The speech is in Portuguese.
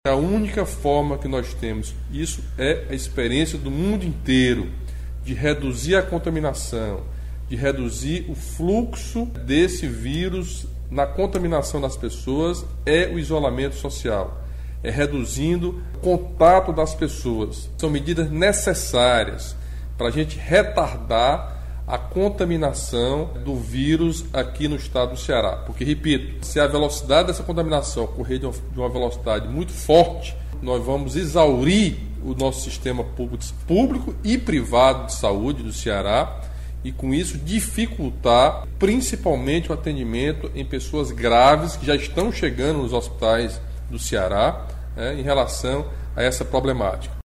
A única forma que nós temos, isso é a experiência do mundo inteiro, de reduzir a contaminação, de reduzir o fluxo desse vírus na contaminação das pessoas, é o isolamento social, é reduzindo o contato das pessoas. São medidas necessárias para a gente retardar a contaminação do vírus aqui no estado do Ceará. Porque, repito, se a velocidade dessa contaminação ocorrer de uma velocidade muito forte, nós vamos exaurir o nosso sistema público e privado de saúde do Ceará e, com isso, dificultar principalmente o atendimento em pessoas graves que já estão chegando nos hospitais do Ceará, em relação a essa problemática.